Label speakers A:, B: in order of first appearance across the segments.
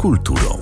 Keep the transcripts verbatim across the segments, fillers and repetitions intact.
A: kulturą.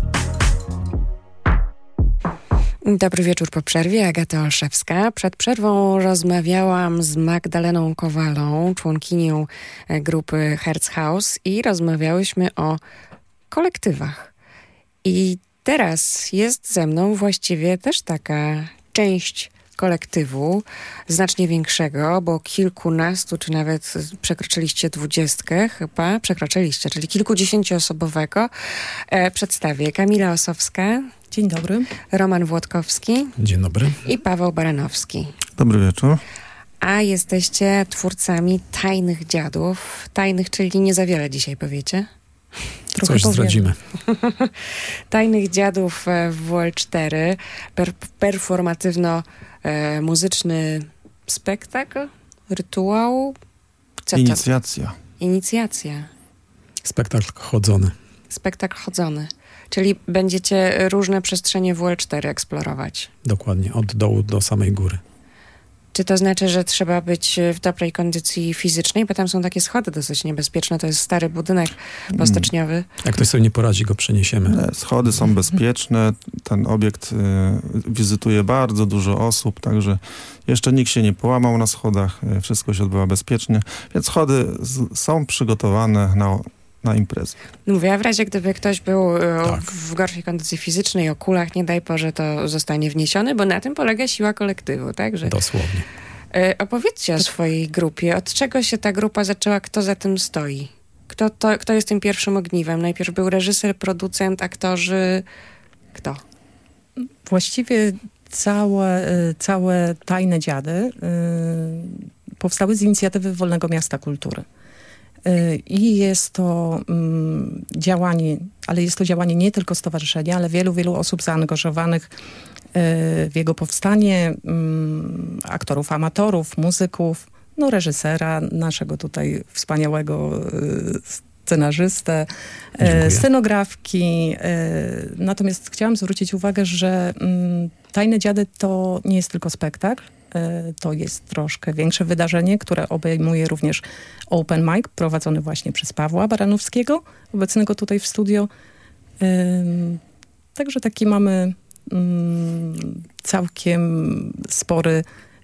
B: Dobry wieczór po przerwie, Agata Olszewska. Przed przerwą rozmawiałam z Magdaleną Kowalą, członkinią grupy Herz House, i rozmawiałyśmy o kolektywach. I teraz jest ze mną właściwie też taka część kolektywu, znacznie większego, bo kilkunastu, czy nawet przekroczyliście dwudziestkę, chyba przekroczyliście, czyli kilkudziesięcioosobowego. E, przedstawię Kamila Osowska.
C: Dzień dobry.
B: Roman Włodkowski.
D: Dzień dobry.
B: I Paweł Baranowski.
E: Dobry wieczór.
B: A jesteście twórcami Tajnych Dziadów. Tajnych, czyli nie za wiele dzisiaj powiecie.
D: Trochę Coś zdradzimy.
B: Tajnych Dziadów w W L cztery. Per, performatywno-muzyczny spektakl, rytuał. Co
E: Inicjacja.
B: To? Inicjacja.
D: Spektakl chodzony.
B: Spektakl chodzony. Czyli będziecie różne przestrzenie W L cztery eksplorować.
D: Dokładnie, od dołu do samej góry.
B: Czy to znaczy, że trzeba być w dobrej kondycji fizycznej? Bo tam są takie schody dosyć niebezpieczne. To jest stary budynek postoczniowy.
D: Jak ktoś sobie nie poradzi, go przeniesiemy.
E: Nie, schody są bezpieczne. Ten obiekt y, wizytuje bardzo dużo osób, także jeszcze nikt się nie połamał na schodach. Y, wszystko się odbywa bezpiecznie. Więc schody z, są przygotowane na na imprezę.
B: Mówię, a w razie gdyby ktoś był
D: tak.
B: w gorszej kondycji fizycznej, o kulach, nie daj Boże, to zostanie wniesiony, bo na tym polega siła kolektywu, tak? Że...
D: Dosłownie.
B: Y, opowiedzcie o swojej grupie. Od czego się ta grupa zaczęła? Kto za tym stoi? Kto, to, kto jest tym pierwszym ogniwem? Najpierw był reżyser, producent, aktorzy. Kto?
C: Właściwie całe, całe Tajne Dziady y, powstały z inicjatywy Wolnego Miasta Kultury. I jest to um, działanie, ale jest to działanie nie tylko stowarzyszenia, ale wielu, wielu osób zaangażowanych y, w jego powstanie, um, aktorów, amatorów, muzyków, no reżysera, naszego tutaj wspaniałego y, scenarzystę, y, scenografki. Y, natomiast chciałam zwrócić uwagę, że um, Tajne Dziady to nie jest tylko spektakl. To jest troszkę większe wydarzenie, które obejmuje również open mic prowadzony właśnie przez Pawła Baranowskiego, obecnego tutaj w studio. Także taki mamy całkiem spory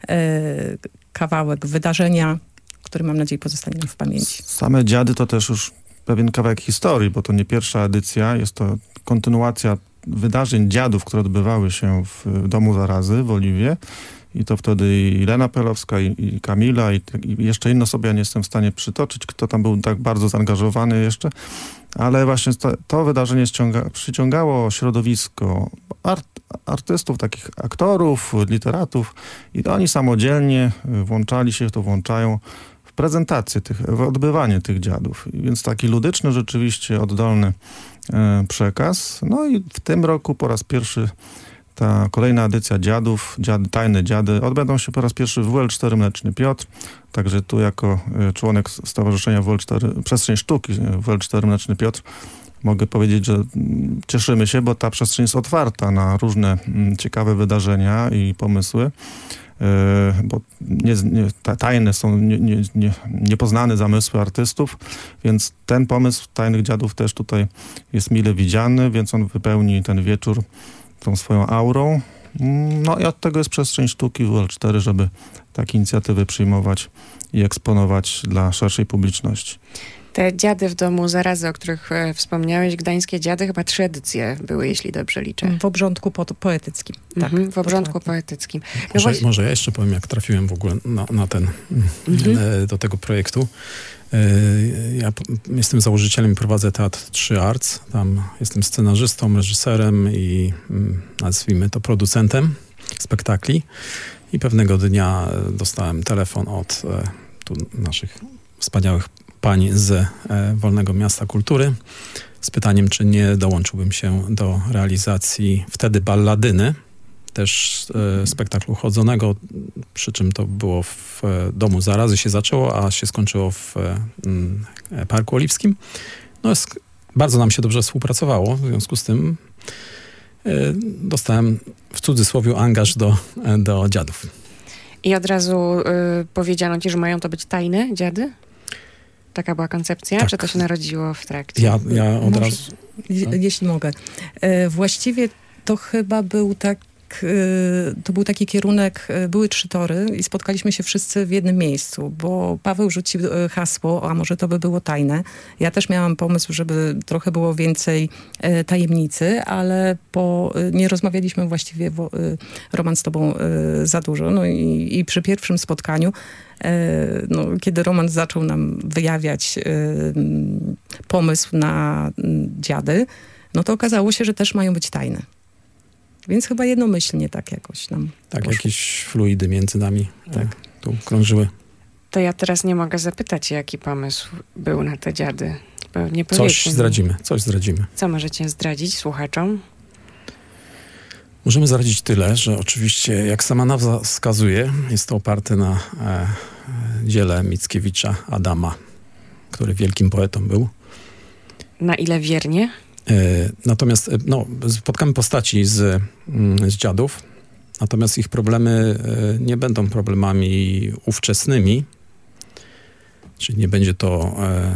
C: kawałek wydarzenia, który mam nadzieję pozostanie nam w pamięci.
E: Same Dziady to też już pewien kawałek historii, bo to nie pierwsza edycja, jest to kontynuacja wydarzeń Dziadów, które odbywały się w Domu Zarazy w Oliwie. I to wtedy i Lena Pelowska, i, i Kamila, i, i jeszcze inne osoby, ja nie jestem w stanie przytoczyć, kto tam był tak bardzo zaangażowany jeszcze, ale właśnie to, to wydarzenie ściąga, przyciągało środowisko art, artystów, takich aktorów, literatów, i to oni samodzielnie włączali się, to włączają w prezentację tych, w odbywanie tych dziadów. I więc taki ludyczny, rzeczywiście oddolny e, przekaz. No i w tym roku po raz pierwszy ta kolejna edycja Dziadów, dziady, Tajne Dziady, odbędą się po raz pierwszy w W L cztery Mleczny Piotr. Także tu jako członek Stowarzyszenia W L cztery, Przestrzeń Sztuki W L cztery Mleczny Piotr mogę powiedzieć, że cieszymy się, bo ta przestrzeń jest otwarta na różne ciekawe wydarzenia i pomysły. Bo nie, nie, tajne są nie, nie, nie, niepoznane zamysły artystów, więc ten pomysł Tajnych Dziadów też tutaj jest mile widziany, więc on wypełni ten wieczór tą swoją aurą. No i od tego jest Przestrzeń Sztuki W L cztery, żeby takie inicjatywy przyjmować i eksponować dla szerszej publiczności.
B: Te Dziady w Domu Zarazy, o których e, wspomniałeś, gdańskie Dziady, chyba trzy edycje były, jeśli dobrze liczę.
C: W obrządku po, poetyckim. Tak,
B: mhm, w obrządku poetyckim. No
D: może,
B: właśnie...
D: może ja jeszcze powiem, jak trafiłem w ogóle na, na ten, mhm. e, do tego projektu. E, ja p- jestem założycielem i prowadzę Teatr trzy Arts. Tam jestem scenarzystą, reżyserem i mm, nazwijmy to producentem spektakli. I pewnego dnia dostałem telefon od e, tu naszych wspaniałych pań z e, Wolnego Miasta Kultury z pytaniem, czy nie dołączyłbym się do realizacji wtedy Balladyny, też e, spektaklu chodzonego, przy czym to było w e, Domu Zarazy się zaczęło, a się skończyło w e, e, Parku Oliwskim. No jest, bardzo nam się dobrze współpracowało, w związku z tym e, dostałem w cudzysłowie angaż do, e, do dziadów.
B: I od razu y, powiedziano ci, że mają to być tajne dziady? Taka była koncepcja?
D: Tak.
B: Czy to się narodziło w trakcie?
D: Ja, ja od
C: Może,
D: razu...
C: je, jeśli mogę. E, właściwie to chyba był tak to był taki kierunek, były trzy tory i spotkaliśmy się wszyscy w jednym miejscu, bo Paweł rzucił hasło, a może to by było tajne. Ja też miałam pomysł, żeby trochę było więcej tajemnicy, ale po, nie rozmawialiśmy właściwie, bo, Roman, z tobą za dużo. No i, i przy pierwszym spotkaniu, no, kiedy Roman zaczął nam wyjawiać pomysł na dziady, no to okazało się, że też mają być tajne. Więc chyba jednomyślnie tak jakoś nam
D: Tak,
C: poszło.
D: jakieś fluidy między nami
C: Tak.
D: e, tu krążyły.
B: To ja teraz nie mogę zapytać, jaki pomysł był na te dziady. Bo nie
D: Coś
B: powiecie mi.
D: zdradzimy, coś zdradzimy.
B: Co możecie zdradzić słuchaczom?
D: Możemy zdradzić tyle, że oczywiście, jak sama nazwa wskazuje, jest to oparte na e, dziele Mickiewicza Adama, który wielkim poetą był.
B: Na ile wiernie?
D: Natomiast no, spotkamy postaci z, z dziadów, natomiast ich problemy nie będą problemami ówczesnymi, czyli nie będzie to e,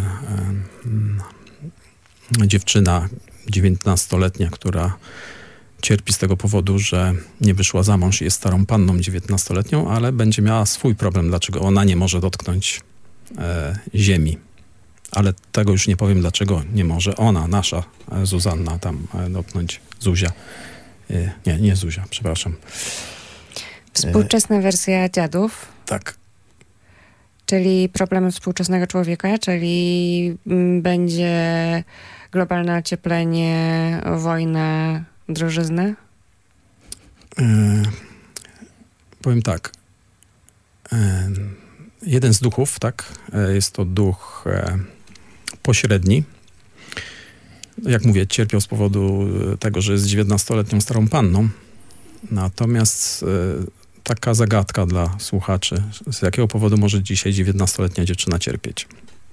D: e, dziewczyna dziewiętnastoletnia, która cierpi z tego powodu, że nie wyszła za mąż i jest starą panną dziewiętnastoletnią, ale będzie miała swój problem, dlaczego ona nie może dotknąć e, ziemi. Ale tego już nie powiem, dlaczego nie może ona, nasza Zuzanna, tam dotknąć Zuzia. Nie, nie Zuzia, przepraszam.
B: Współczesna wersja dziadów,
D: Tak.
B: czyli problemy współczesnego człowieka, czyli mm, będzie globalne ocieplenie, wojna, drożyzna?
D: Yy, powiem tak. Yy, jeden z duchów, tak, jest to duch e, pośredni. Jak mówię, cierpiał z powodu tego, że jest dziewiętnastoletnią starą panną. Natomiast e, taka zagadka dla słuchaczy, z jakiego powodu może dzisiaj dziewiętnastoletnia dziewczyna cierpieć.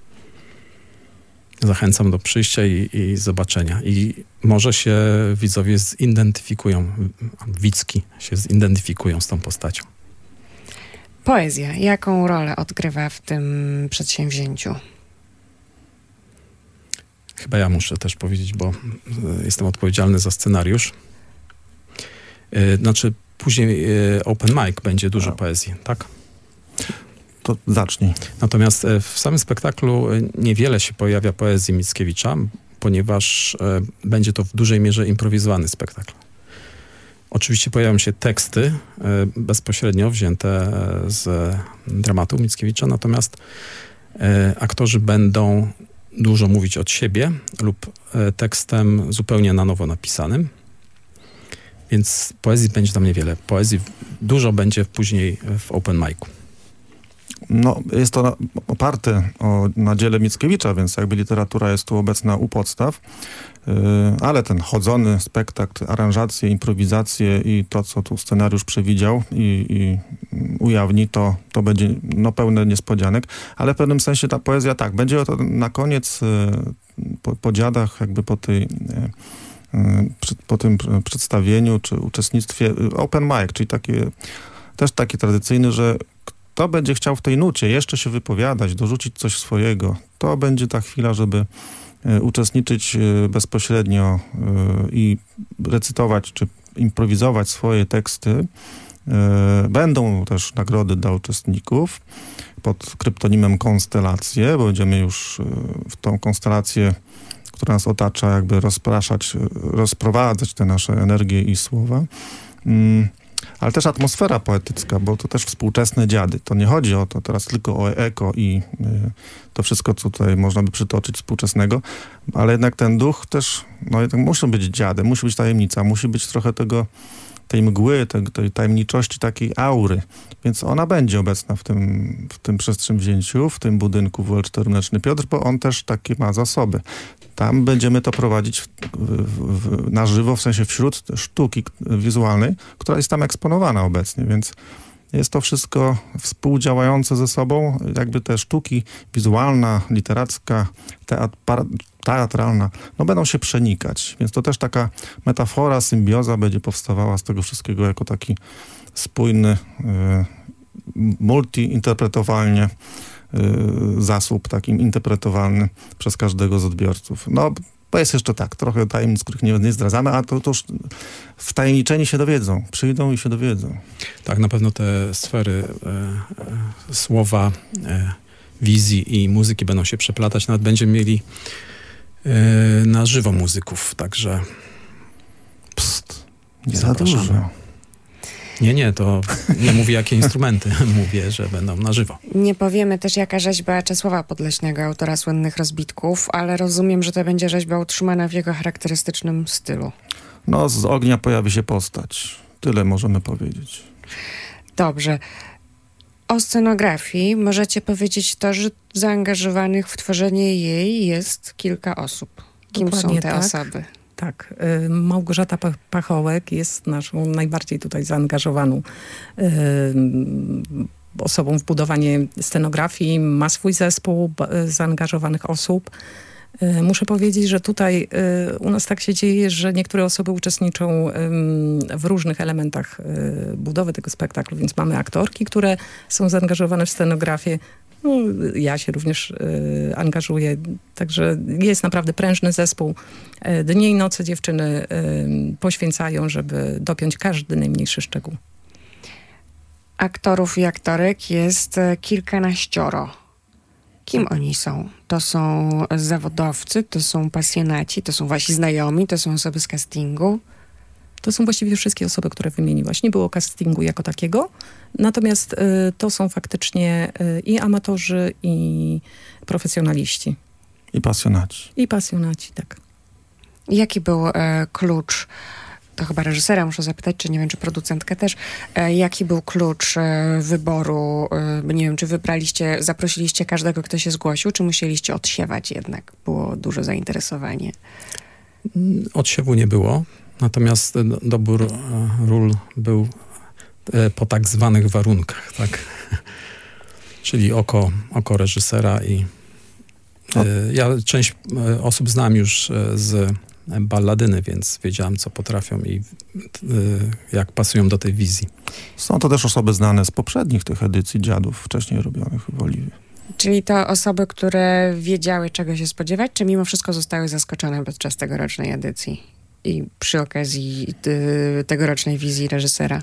D: Zachęcam do przyjścia i, i zobaczenia. I może się widzowie zidentyfikują, widzki się zidentyfikują z tą postacią.
B: Poezja. Jaką rolę odgrywa w tym przedsięwzięciu?
D: Chyba ja muszę też powiedzieć, bo jestem odpowiedzialny za scenariusz. Znaczy, później open mic będzie dużo poezji, tak?
E: To zacznij.
D: Natomiast w samym spektaklu niewiele się pojawia poezji Mickiewicza, ponieważ będzie to w dużej mierze improwizowany spektakl. Oczywiście pojawią się teksty bezpośrednio wzięte z dramatu Mickiewicza, natomiast aktorzy będą dużo mówić od siebie lub tekstem zupełnie na nowo napisanym. Więc poezji będzie tam niewiele. Poezji dużo będzie później w open micu.
E: No, jest to na, oparte o, na dziele Mickiewicza, więc jakby literatura jest tu obecna u podstaw, yy, ale ten chodzony spektakl, aranżacje, improwizacje i to, co tu scenariusz przewidział i, i ujawni, to, to będzie no, pełne niespodzianek, ale w pewnym sensie ta poezja tak, będzie to na koniec yy, po, po dziadach, jakby po tej yy, przy, po tym przedstawieniu czy uczestnictwie open mic, czyli takie, też taki tradycyjny, że kto będzie chciał w tej nucie jeszcze się wypowiadać, dorzucić coś swojego, to będzie ta chwila, żeby y, uczestniczyć y, bezpośrednio y, i recytować czy improwizować swoje teksty. Y, będą też nagrody dla uczestników pod kryptonimem Konstelacje, bo będziemy już y, w tą konstelację, która nas otacza, jakby rozpraszać, y, rozprowadzać te nasze energie i słowa. Y, Ale też atmosfera poetycka, bo to też współczesne dziady. To nie chodzi o to teraz tylko o eko i y, to wszystko, co tutaj można by przytoczyć współczesnego, ale jednak ten duch też, no jednak musi być dziadem, musi być tajemnica, musi być trochę tego, tej mgły, tej, tej tajemniczości, takiej aury. Więc ona będzie obecna w tym, w tym przedsięwzięciu, w tym budynku W L cztery Mleczny Piotr, bo on też takie ma zasoby. Tam będziemy to prowadzić w, w, w, na żywo, w sensie wśród sztuki wizualnej, która jest tam eksponowana obecnie, więc jest to wszystko współdziałające ze sobą, jakby te sztuki wizualna, literacka, teatr, para, teatralna, no będą się przenikać, więc to też taka metafora, symbioza będzie powstawała z tego wszystkiego jako taki spójny, y, multi-interpretowalnie zasób takim interpretowalny przez każdego z odbiorców. No, bo jest jeszcze tak, trochę tajemnic, których nie, nie zdradzamy, a to, to już wtajemniczeni się dowiedzą. Przyjdą i się dowiedzą.
D: Tak, na pewno te sfery e, e, słowa, e, wizji i muzyki będą się przeplatać. Nawet będziemy mieli e, na żywo muzyków, także
E: Psst, nie
D: zapraszamy.
E: za dużo.
D: Nie, nie, to nie mówię jakie instrumenty, mówię, że będą na żywo.
B: Nie powiemy też jaka rzeźba Czesława Podleśnego, autora słynnych rozbitków, ale rozumiem, że to będzie rzeźba utrzymana w jego charakterystycznym stylu.
E: No, z ognia pojawi się postać. Tyle możemy powiedzieć.
B: Dobrze. O scenografii możecie powiedzieć to, że zaangażowanych w tworzenie jej jest kilka osób. Kim
C: Dokładnie
B: są te
C: tak.
B: osoby?
C: Tak, y, Małgorzata Pachołek jest naszą najbardziej tutaj zaangażowaną y, osobą w budowanie scenografii. Ma swój zespół y, zaangażowanych osób. Y, muszę powiedzieć, że tutaj y, u nas tak się dzieje, że niektóre osoby uczestniczą y, w różnych elementach y, budowy tego spektaklu, więc mamy aktorki, które są zaangażowane w scenografię. No, ja się również y, angażuję, także jest naprawdę prężny zespół. Y, dnie i noce dziewczyny y, poświęcają, żeby dopiąć każdy najmniejszy szczegół.
B: Aktorów i aktorek jest e, kilkanaścioro. Kim oni są? To są zawodowcy, to są pasjonaci, to są wasi znajomi, to są osoby z castingu.
C: To są właściwie wszystkie osoby, które wymieniłaś. Nie było castingu jako takiego, natomiast y, to są faktycznie y, i amatorzy, i profesjonaliści.
E: I pasjonaci.
C: I pasjonaci, tak.
B: Jaki był e, klucz, to chyba reżysera muszę zapytać, czy nie wiem, czy producentkę też, e, jaki był klucz e, wyboru, e, nie wiem, czy wybraliście, zaprosiliście każdego, kto się zgłosił, czy musieliście odsiewać jednak? Było duże zainteresowanie.
D: Odsiewu nie było, natomiast do, dobór e, ról był e, po tak zwanych warunkach, tak? Czyli oko, oko reżysera i e, ja część e, osób znam już e, z balladyny, więc wiedziałam, co potrafią i e, jak pasują do tej wizji.
E: Są to też osoby znane z poprzednich tych edycji Dziadów, wcześniej robionych w Oliwie.
B: Czyli to osoby, które wiedziały, czego się spodziewać, czy mimo wszystko zostały zaskoczone podczas tegorocznej edycji i przy okazji y, tegorocznej wizji reżysera?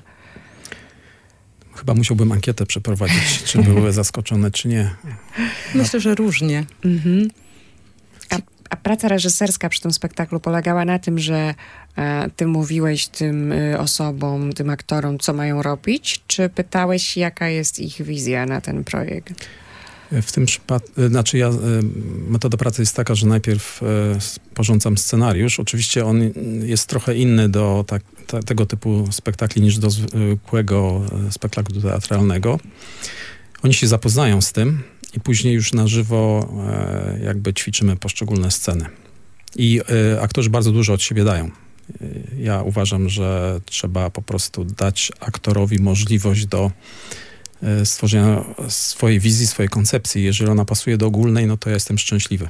D: Chyba musiałbym ankietę przeprowadzić, czy były zaskoczone, czy nie.
C: Myślę, że różnie.
B: Mhm. A, a praca reżyserska przy tym spektaklu polegała na tym, że e, ty mówiłeś tym y, osobom, tym aktorom, co mają robić, czy pytałeś, jaka jest ich wizja na ten projekt?
D: W tym przypadku, znaczy ja, metoda pracy jest taka, że najpierw sporządzam scenariusz. Oczywiście on jest trochę inny do tak, ta, tego typu spektakli niż do zwykłego spektaklu teatralnego. Oni się zapoznają z tym i później już na żywo jakby ćwiczymy poszczególne sceny. I aktorzy bardzo dużo od siebie dają. Ja uważam, że trzeba po prostu dać aktorowi możliwość do stworzenia swojej wizji, swojej koncepcji. Jeżeli ona pasuje do ogólnej, no to ja jestem szczęśliwy.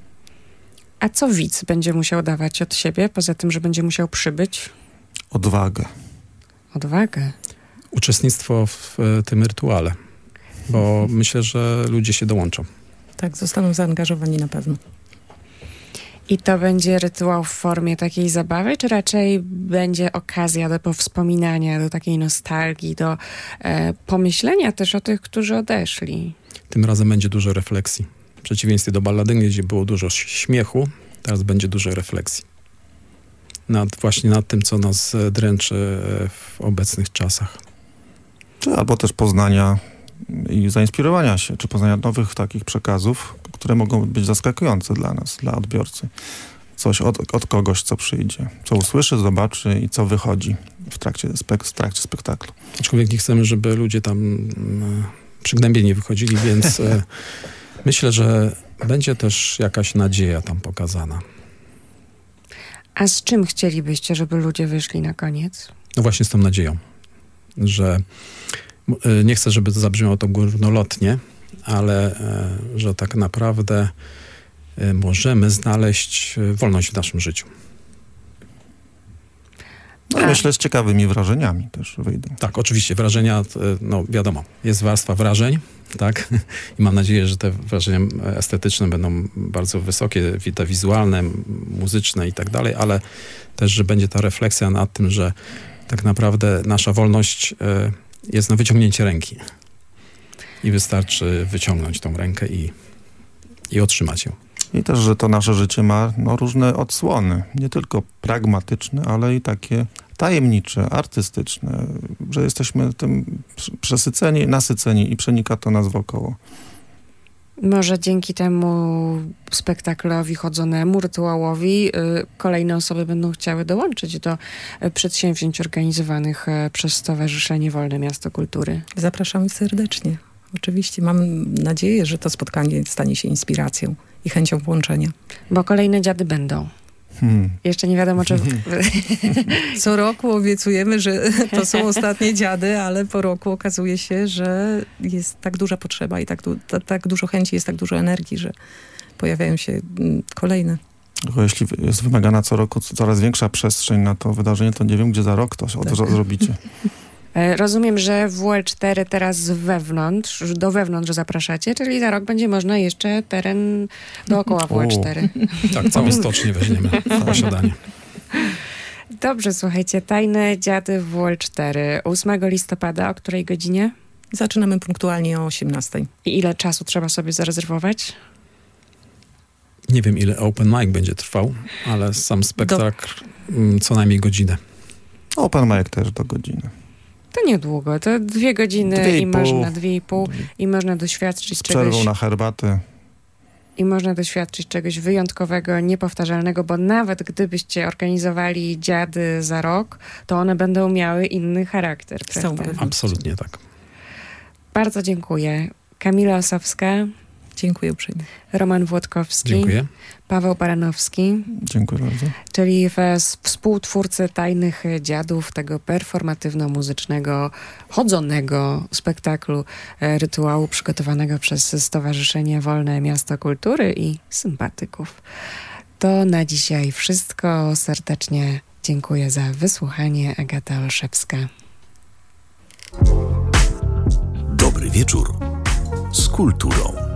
B: A co widz będzie musiał dawać od siebie, poza tym, że będzie musiał przybyć?
E: Odwagę.
B: Odwagę.
D: Uczestnictwo w tym rytuale, bo myślę, że ludzie się dołączą.
C: Tak, zostaną zaangażowani na pewno.
B: I to będzie rytuał w formie takiej zabawy, czy raczej będzie okazja do powspominania, do takiej nostalgii, do e, pomyślenia też o tych, którzy odeszli?
D: Tym razem będzie dużo refleksji. W przeciwieństwie do balladyny, gdzie było dużo śmiechu, teraz będzie dużo refleksji. Nad, właśnie nad tym, co nas dręczy w obecnych czasach.
E: Czy albo też poznania i zainspirowania się, czy poznania nowych takich przekazów, które mogą być zaskakujące dla nas, dla odbiorcy. Coś od, od kogoś, co przyjdzie, co usłyszy, zobaczy i co wychodzi w trakcie, spek- w trakcie spektaklu.
D: Aczkolwiek nie chcemy, żeby ludzie tam e, przygnębieni wychodzili, więc e, myślę, że będzie też jakaś nadzieja tam pokazana.
B: A z czym chcielibyście, żeby ludzie wyszli na koniec?
D: No właśnie z tą nadzieją, że e, nie chcę, żeby to zabrzmiało to górnolotnie, ale e, że tak naprawdę e, możemy znaleźć wolność w naszym życiu.
E: No No, myślę, z ciekawymi wrażeniami też wyjdą.
D: Tak, oczywiście, wrażenia, no wiadomo, jest warstwa wrażeń, tak? I mam nadzieję, że te wrażenia estetyczne będą bardzo wysokie, te wizualne, muzyczne i tak dalej, ale też, że będzie ta refleksja nad tym, że tak naprawdę nasza wolność jest na wyciągnięcie ręki. I wystarczy wyciągnąć tą rękę i, i otrzymać ją.
E: I też, że to nasze życie ma no, różne odsłony. Nie tylko pragmatyczne, ale i takie tajemnicze, artystyczne. Że jesteśmy tym przesyceni, nasyceni i przenika to nas wokoło.
B: Może dzięki temu spektaklowi chodzonemu, rytuałowi y, kolejne osoby będą chciały dołączyć do y, przedsięwzięć organizowanych y, przez Stowarzyszenie Wolne Miasto Kultury.
C: Zapraszamy serdecznie. Oczywiście mam nadzieję, że to spotkanie stanie się inspiracją i chęcią włączenia.
B: Bo kolejne dziady będą. Hmm. Jeszcze nie wiadomo, czy...
C: Co roku obiecujemy, że to są ostatnie dziady, ale po roku okazuje się, że jest tak duża potrzeba i tak, du- tak dużo chęci, jest tak dużo energii, że pojawiają się kolejne.
E: Tylko jeśli jest wymagana co roku coraz większa przestrzeń na to wydarzenie, to nie wiem, gdzie za rok to tak. zrobicie.
B: Rozumiem, że W L cztery teraz wewnątrz, do wewnątrz zapraszacie, czyli za rok będzie można jeszcze teren dookoła W L cztery.
D: Tak, całą stocznię weźmiemy w posiadanie.
B: Dobrze, słuchajcie, Tajne Dziady W L cztery, ósmego listopada, o której godzinie?
C: Zaczynamy punktualnie o osiemnastej.
B: I ile czasu trzeba sobie zarezerwować?
D: Nie wiem, ile open mic będzie trwał, ale sam spektakl do... co najmniej godzinę.
E: Open mic też do godziny.
B: To niedługo, to dwie godziny dwie i, i można, dwie i pół i można doświadczyć
E: z przerwą
B: czegoś...
E: na herbatę.
B: I można doświadczyć czegoś wyjątkowego, niepowtarzalnego, bo nawet gdybyście organizowali dziady za rok, to one będą miały inny charakter.
D: Absolutnie tak.
B: Bardzo dziękuję. Kamila Osowska.
C: Dziękuję uprzejmie.
B: Roman Włodkowski.
D: Dziękuję.
B: Paweł Baranowski.
E: Dziękuję bardzo.
B: Czyli współtwórcy Tajnych Dziadów, tego performatywno-muzycznego, chodzonego spektaklu rytuału przygotowanego przez Stowarzyszenie Wolne Miasto Kultury i sympatyków. To na dzisiaj wszystko. Serdecznie dziękuję za wysłuchanie. Agata Olszewska.
A: Dobry wieczór z kulturą.